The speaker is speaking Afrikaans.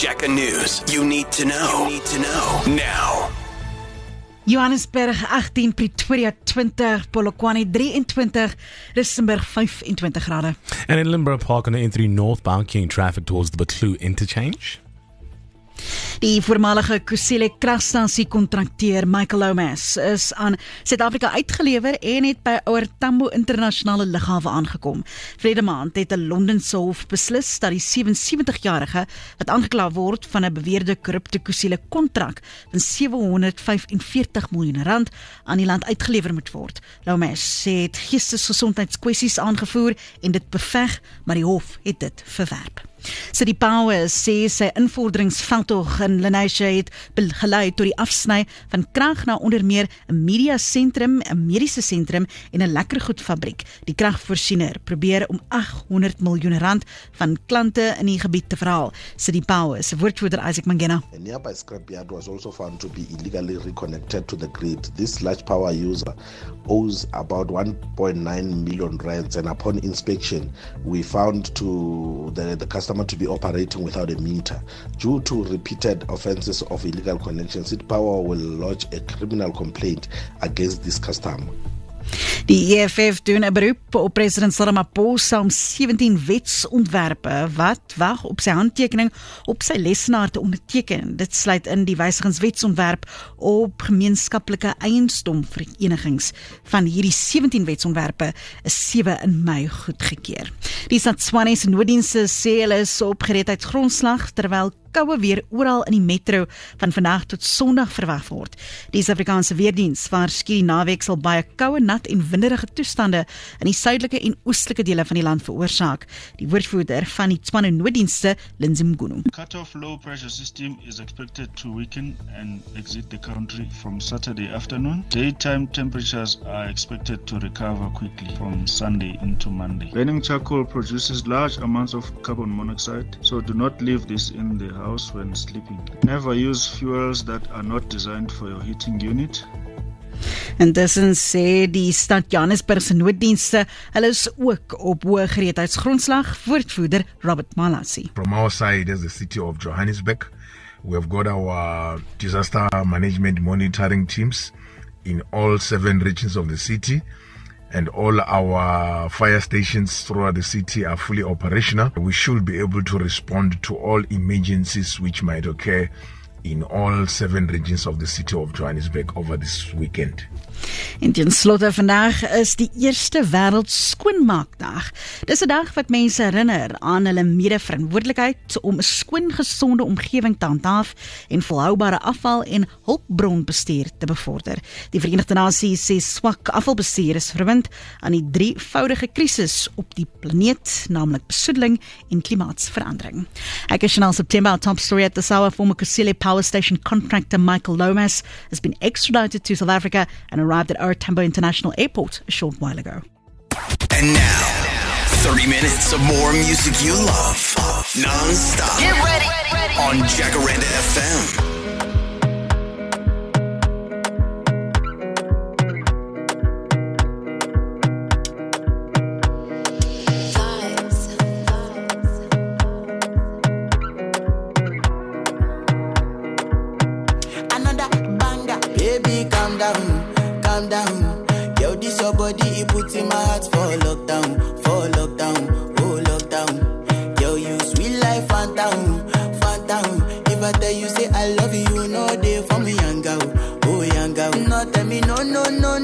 Check news you need to know. Now. Johannesburg 18, Pretoria 20, Polokwane 23, Rustenburg 25 grade. And in Limburg Park on the N3 northbound, carrying traffic towards the Buccleuch interchange. Die voormalige Kusile kragstasie kontrakteur Michael Lomas is aan Suid-Afrika uitgelewer en het by OR Tambo internasionale lughawe aangekom. Vrede maand het 'n Londense hof beslis dat die 77-jarige wat aangekla word van 'n beweerde korrupte Kusile kontrak van R745 miljoen aan die land uitgelewer moet word. Lomas het geestesgesondheidskwessies aangevoer en dit beveg, maar die hof het dit verwerp. City Power sê sy invorderingsveldtog in Lenasia het gelei tot die afsny van krag na onder meer 'n media sentrum, 'n mediese sentrum en 'n lekkergoedfabriek. Die kragvoorsiener probeer om R800 miljoen van klante in die gebied te verhaal. City Power se woordvoerder Isaac Mangena. A nearby scrapyard was also found to be illegally reconnected to the grid. This large power user owes about 1.9 million rands, and upon inspection, we found to the customer to be operating without a meter. Due to repeated offences of illegal connections, City Power will lodge a criminal complaint against this customer. Die EFF doen 'n beroep op president Cyril Ramaphosa om 17 wetsontwerpe wat wag op sy handtekening op sy lesenaar te onderteken. Dit sluit in die wysigingswetsontwerp op gemeenskaplike eiendomverenigings. Van hierdie 17 wetsontwerpe is 7 in Mei goedgekeur. Die SATSWANE se nooddienste sê hulle is op gereedheidsgrondslag terwyl koue weer oral in die metro van vandag tot Sondag verwag word. Die Suid-Afrikaanse weerdiens waarsku die naweek sal baie koue, nat en winderige toestande in die suidelike en oostelike dele van die land veroorsaak. Die woordvoerder van die SATSWANE nooddienste, Lindsay Mgunu. Cut-off low pressure system is expected to weaken and exit the country from Saturday afternoon. Daytime temperatures are expected to recover quickly from Sunday into Monday. Burning charcoal produces large amounts of carbon monoxide, so do not leave this in the house when sleeping. Never use fuels that are not designed for your heating unit. Intussen sê die stad Johannesburg se nooddienste, hulle is ook op hoë gereedheidsgrondslag, woordvoerder Robert Malassi. From our side as the city of Johannesburg, we have got our disaster management monitoring teams in all 7 regions of the city, and all our fire stations throughout the city are fully operational. We should be able to respond to all emergencies which might occur in all 7 regions of the city of Johannesburg over this weekend. En ten slotte vandag is die eerste wêreld skoonmaakdag. Dis 'n dag wat mense herinner aan hulle mede-verantwoordelikheid om 'n skoon, gesonde omgewing te handhaaf en volhoubare afval- en hulpbronbestuur te bevorder. Die Verenigde Nasies sê swak afvalbestuur is verbind aan die 3-voudige krisis op die planeet, naamlik besoedeling en klimaatsverandering. Ek is Chanel September, top story at the hour. Former Kusile Power Station contractor Michael Lomas has been extradited to South Africa and arrived at OR Tambo International Airport a short while ago. And now, 30 minutes of more music you love. Non-stop. Get ready. On Jacaranda FM. Calm down. Yo, this your body, it puts in my heart for lockdown, oh lockdown. Yo, you sweet life, phantom. If I tell you say I love you, no day for me, young girl, oh young girl. No tell me no,